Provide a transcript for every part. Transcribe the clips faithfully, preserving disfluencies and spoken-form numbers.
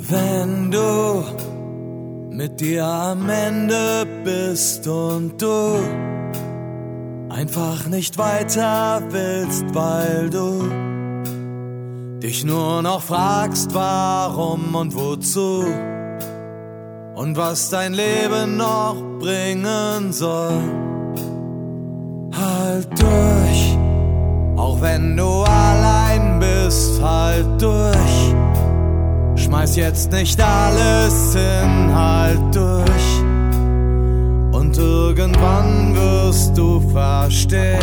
Wenn du mit dir am Ende bist und du einfach nicht weiter willst, weil du dich nur noch fragst, warum und wozu und was dein Leben noch bringen soll. Halt durch, auch wenn du allein bist, halt durch. Schmeiß jetzt nicht alles hin, halt durch. Und irgendwann wirst du verstehen,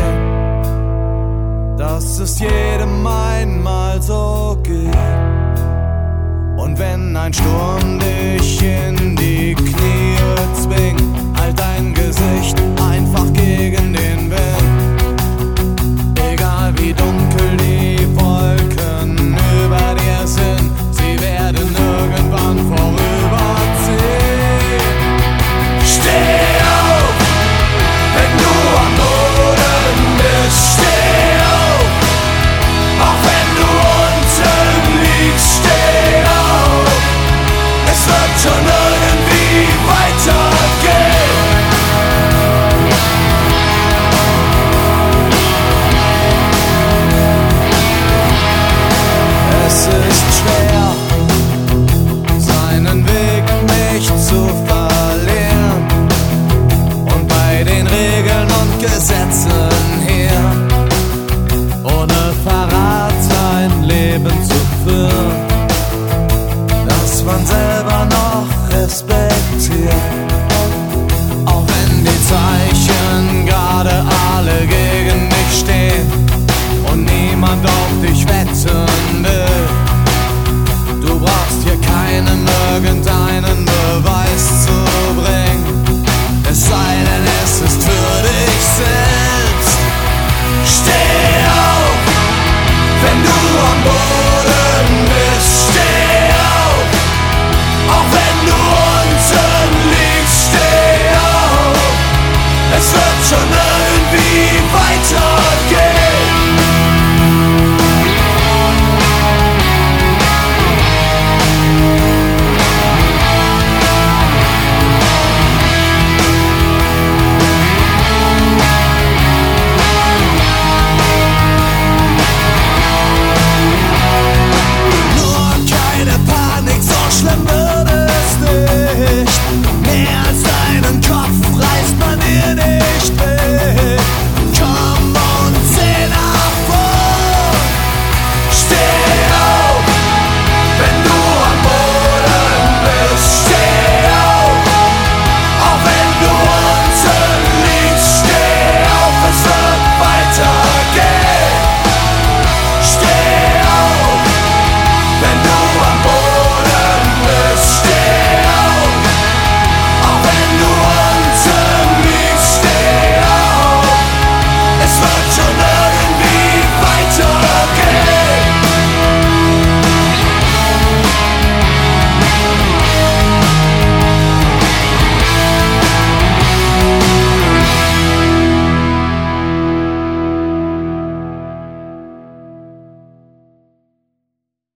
dass es jedem einmal so geht. Und wenn ein Sturm dich in die Knie zwingt, halt dein Gesicht